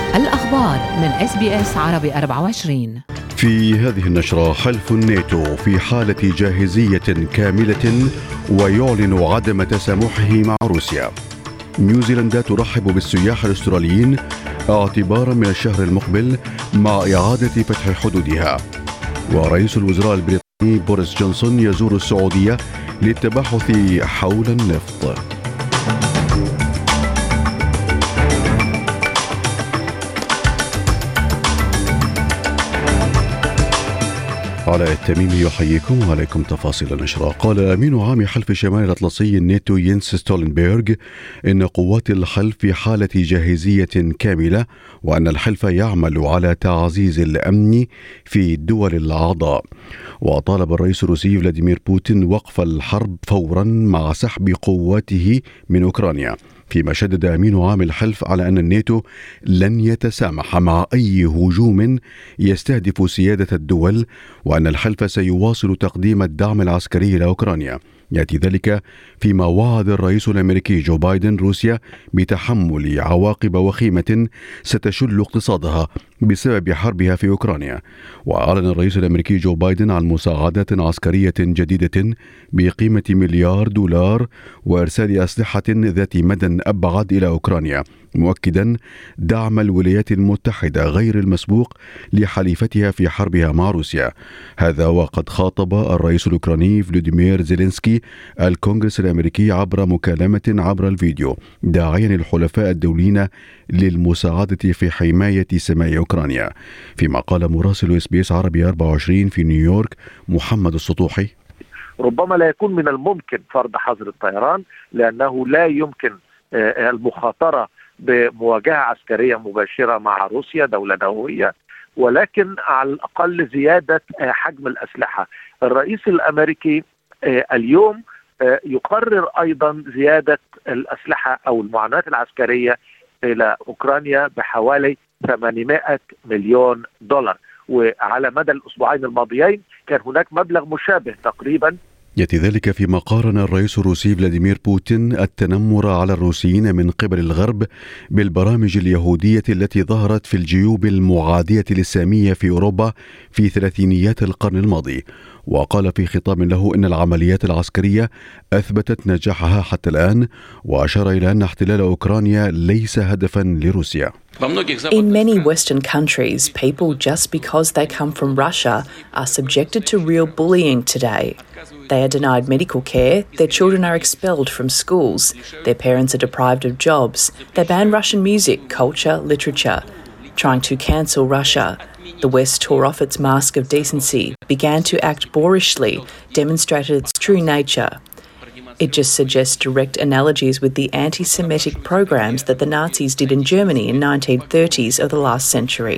الأخبار من SBS عربي 24. في هذه النشرة: حلف الناتو في حالة جاهزية كاملة ويعلن عدم تسامحه مع روسيا. نيوزيلندا ترحب بالسياح الأستراليين اعتبارا من الشهر المقبل مع إعادة فتح حدودها. ورئيس الوزراء البريطاني بوريس جونسون يزور السعودية للتباحث حول النفط. علاء التميمي يحييكم وعليكم تفاصيل النشرة. قال أمين عام حلف شمال الأطلسي الناتو ينس ستولنبرغ إن قوات الحلف في حالة جاهزية كاملة، وأن الحلف يعمل على تعزيز الأمن في الدول الأعضاء. وطالب الرئيس الروسي فلاديمير بوتين وقف الحرب فورا مع سحب قواته من أوكرانيا، فيما شدد أمين عام الحلف على أن الناتو لن يتسامح مع أي هجوم يستهدف سيادة الدول، وأن الحلف سيواصل تقديم الدعم العسكري لأوكرانيا. يأتي ذلك فيما وعد الرئيس الأمريكي جو بايدن روسيا بتحمل عواقب وخيمة ستشل اقتصادها بسبب حربها في أوكرانيا. وأعلن الرئيس الأمريكي جو بايدن عن مساعدات عسكرية جديدة بقيمة $1,000,000,000 وإرسال أسلحة ذات مدى أبعد إلى أوكرانيا، مؤكدا دعم الولايات المتحدة غير المسبوق لحليفتها في حربها مع روسيا. هذا وقد خاطب الرئيس الأوكراني فلوديمير زيلينسكي الكونغرس الأمريكي عبر مكالمة عبر الفيديو، داعيا الحلفاء الدوليين للمساعدة في حماية سماء أوكرانيا. فيما قال مراسل SBS عربي 24 في نيويورك محمد السطوحي: ربما لا يكون من الممكن فرض حظر الطيران، لأنه لا يمكن المخاطرة بمواجهة عسكرية مباشرة مع روسيا دولة نووية، ولكن على الأقل زيادة حجم الأسلحة. الرئيس الأمريكي اليوم يقرر أيضا زيادة الأسلحة أو المعونات العسكرية إلى أوكرانيا بحوالي $800 مليون، وعلى مدى الأسبوعين الماضيين كان هناك مبلغ مشابه تقريبا. يأتي ذلك فيما قارن الرئيس الروسي فلاديمير بوتين التنمر على الروسيين من قبل الغرب بالبرامج اليهودية التي ظهرت في الجيوب المعادية للسامية في أوروبا في ثلاثينيات القرن الماضي. وقال في خطاب له إن العمليات العسكرية أثبتت نجاحها حتى الآن، وأشار إلى أن احتلال أوكرانيا ليس هدفا لروسيا. In many Western countries, people just because they come from Russia are subjected to real bullying today. They are denied medical care, their children are expelled from schools, their parents are deprived of jobs, they ban Russian music, culture, literature. Trying to cancel Russia, the West tore off its mask of decency, began to act boorishly, demonstrated its true nature. It just suggests direct analogies with the anti-Semitic programs that the Nazis did in Germany in 1930s of the last century.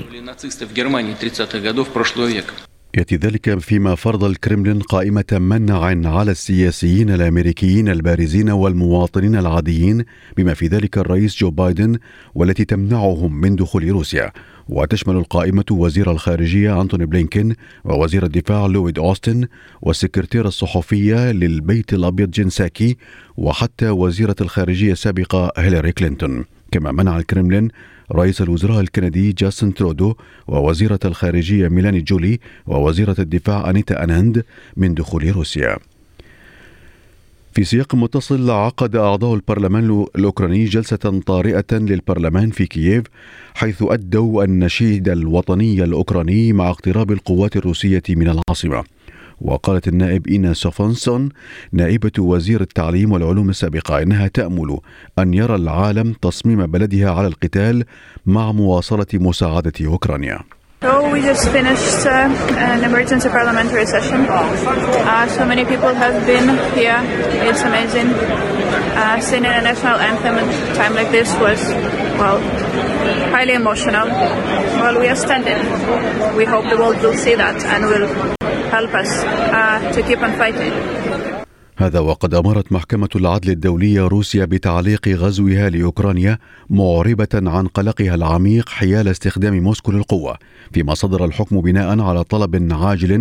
يأتي ذلك فيما فرض الكرملين قائمة منع على السياسيين الأمريكيين البارزين والمواطنين العاديين بما في ذلك الرئيس جو بايدن، والتي تمنعهم من دخول روسيا. وتشمل القائمة وزير الخارجية أنتوني بلينكين، ووزير الدفاع لويد أوستن، والسكرتيرة الصحفية للبيت الأبيض جين ساكي، وحتى وزيرة الخارجية السابقة هيلاري كلينتون. كما منع الكرملين رئيس الوزراء الكندي جاستن ترودو، ووزيرة الخارجية ميلاني جولي، ووزيرة الدفاع أنيتا أناند من دخول روسيا. في سياق متصل، عقد أعضاء البرلمان الأوكراني جلسة طارئة للبرلمان في كييف، حيث أدوا النشيد الوطني الأوكراني مع اقتراب القوات الروسية من العاصمة. وقالت النائب إينا سوفونسون نائبة وزير التعليم والعلوم السابقة إنها تأمل أن يرى العالم تصميم بلدها على القتال مع مواصلة مساعدة أوكرانيا. So we just finished an emergency parliamentary session. So many people have been here. It's amazing. Singing a national anthem at a time like this was, well, highly emotional. Well, we are standing. We hope the world will see that and will help us to keep on fighting. هذا وقد أمرت محكمة العدل الدولية روسيا بتعليق غزوها لأوكرانيا، معربة عن قلقها العميق حيال استخدام موسكو للقوة، فيما صدر الحكم بناء على طلب عاجل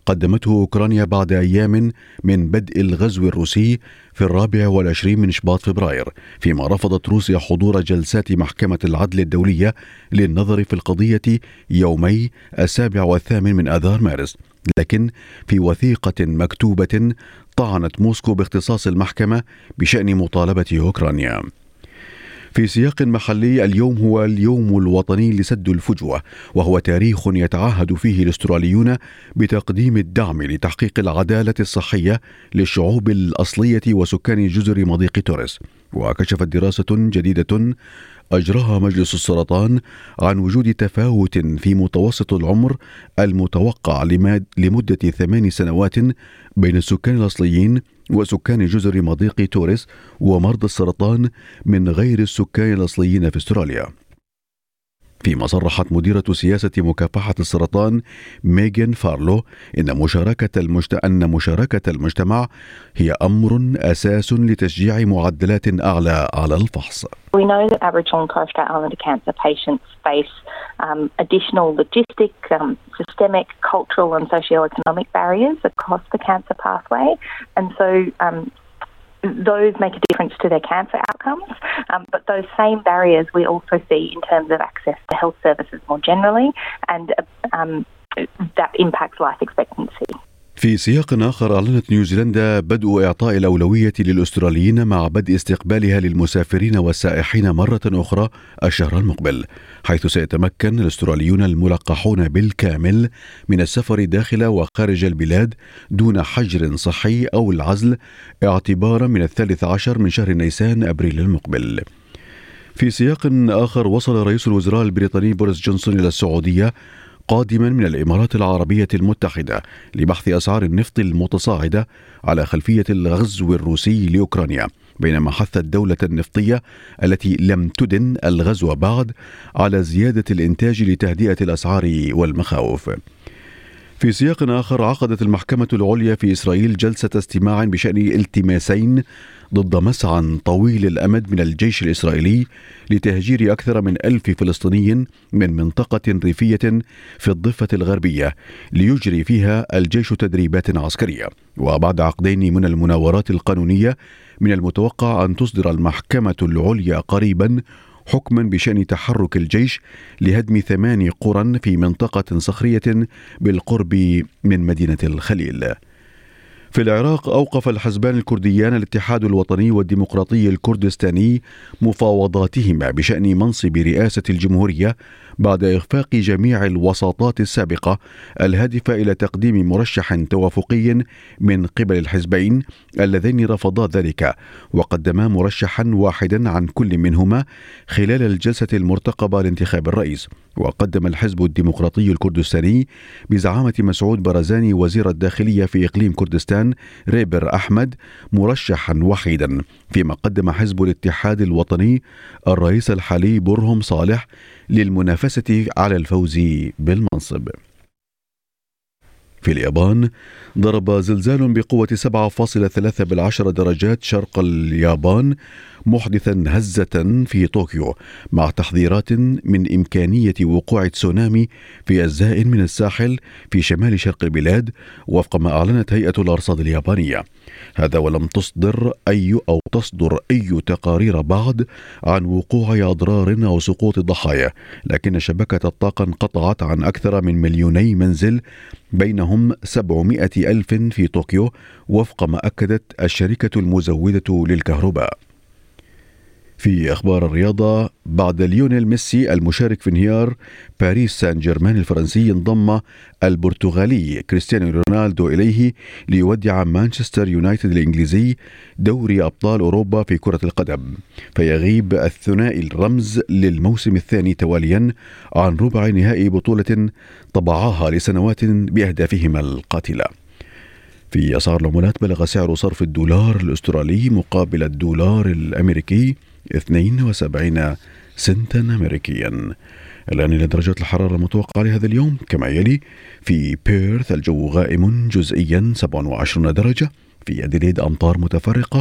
قدمته أوكرانيا بعد أيام من بدء الغزو الروسي في 24 من شباط فبراير، فيما رفضت روسيا حضور جلسات محكمة العدل الدولية للنظر في القضية يومي 7 و8 من آذار مارس. لكن في وثيقة مكتوبة طعنت موسكو باختصاص المحكمة بشأن مطالبة أوكرانيا. في سياق محلي، اليوم هو اليوم الوطني لسد الفجوة، وهو تاريخ يتعهد فيه الأستراليون بتقديم الدعم لتحقيق العدالة الصحية للشعوب الأصلية وسكان جزر مضيق توريس. وكشفت دراسة جديدة أجراها مجلس السرطان عن وجود تفاوت في متوسط العمر المتوقع لمدة 8 سنوات بين السكان الأصليين وسكان جزر مضيق توريس ومرضى السرطان من غير السكان الأصليين في أستراليا. فيما صرحت مديرة سياسة مكافحة السرطان ميغان فارلو أن مشاركة المجتمع هي أمر أساس لتشجيع معدلات أعلى على الفحص. We know that Aboriginal and Torres Strait Islander cancer patients face additional logistic, systemic, cultural and socio-economic barriers across the cancer pathway, and so those make a difference to their cancer outcomes, but those same barriers we also see in terms of access to health services more generally, and that impacts life expectancy. في سياق آخر، أعلنت نيوزيلندا بدء إعطاء الأولوية للأستراليين مع بدء استقبالها للمسافرين والسائحين مرة أخرى الشهر المقبل، حيث سيتمكن الأستراليون الملقحون بالكامل من السفر داخل وخارج البلاد دون حجر صحي أو العزل اعتبارا من 13 من شهر نيسان أبريل المقبل. في سياق آخر، وصل رئيس الوزراء البريطاني بوريس جونسون إلى السعودية قادما من الإمارات العربية المتحدة لبحث أسعار النفط المتصاعدة على خلفية الغزو الروسي لأوكرانيا، بينما حثت الدولة النفطية التي لم تدن الغزو بعد على زيادة الإنتاج لتهدئة الأسعار والمخاوف. في سياق آخر، عقدت المحكمة العليا في إسرائيل جلسة استماع بشأن التماسين ضد مسعى طويل الأمد من الجيش الإسرائيلي لتهجير أكثر من 1000 فلسطيني من منطقة ريفية في الضفة الغربية ليجري فيها الجيش تدريبات عسكرية. وبعد عقدين من المناورات القانونية، من المتوقع أن تصدر المحكمة العليا قريبا حكما بشأن تحرك الجيش لهدم 8 قرى في منطقة صخرية بالقرب من مدينة الخليل. في العراق، أوقف الحزبان الكرديان الاتحاد الوطني والديمقراطي الكردستاني مفاوضاتهما بشأن منصب رئاسة الجمهورية بعد إخفاق جميع الوساطات السابقة الهادفة إلى تقديم مرشح توافقي من قبل الحزبين اللذين رفضا ذلك، وقدما مرشحا واحدا عن كل منهما خلال الجلسة المرتقبة لانتخاب الرئيس. وقدم الحزب الديمقراطي الكردستاني بزعامة مسعود برزاني وزير الداخلية في إقليم كردستان ريبر أحمد مرشحا وحيدا، فيما قدم حزب الاتحاد الوطني الرئيس الحالي برهم صالح للمنافسة على الفوز بالمنصب. في اليابان، ضرب زلزال بقوة 7.3 درجات شرق اليابان محدثا هزة في طوكيو، مع تحذيرات من إمكانية وقوع تسونامي في أجزاء من الساحل في شمال شرق البلاد، وفق ما أعلنت هيئة الأرصاد اليابانية. هذا ولم تصدر أي تقارير بعد عن وقوع أضرار أو سقوط ضحايا، لكن شبكة الطاقة انقطعت عن أكثر من 2,000,000 منزل، بينهم 700,000 في طوكيو، وفق ما أكدت الشركة المزودة للكهرباء. في أخبار الرياضة، بعد ليونيل ميسي المشارك في انهيار باريس سان جيرمان الفرنسي، انضم البرتغالي كريستيانو رونالدو إليه ليودع مانشستر يونايتد الإنجليزي دوري أبطال أوروبا في كرة القدم، فيغيب الثنائي الرمز للموسم الثاني تواليا عن ربع نهائي بطولة طبعاها لسنوات بأهدافهما القاتلة. في أسعار العملات، بلغ سعر صرف الدولار الأسترالي مقابل الدولار الأمريكي 72 سنتا أمريكيا. الآن إلى درجات الحرارة المتوقعة لهذا اليوم كما يلي: في بيرث الجو غائم جزئيا 27 درجة، في أديليد أمطار متفرقة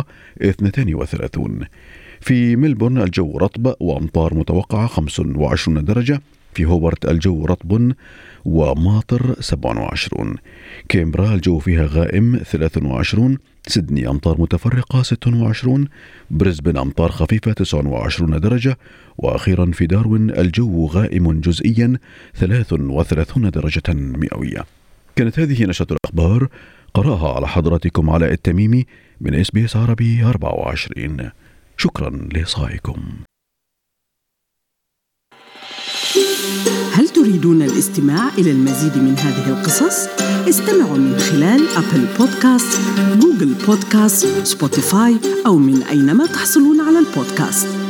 32، في ملبورن الجو رطب وأمطار متوقعة 25 درجة، في هوبرت الجو رطب وماطر 27. كامبرا الجو فيها غائم 23. سيدني أمطار متفرقة 26. بريسبن أمطار خفيفة 29 درجة. وأخيرا في داروين الجو غائم جزئيا 33 درجة مئوية. كانت هذه نشرة الأخبار قرأها على حضراتكم علاء التميمي من SBS عربي 24. شكرا لإصغائكم. هل تريدون الاستماع إلى المزيد من هذه القصص؟ استمعوا من خلال أبل بودكاست، جوجل بودكاست، سبوتيفاي أو من أينما تحصلون على البودكاست.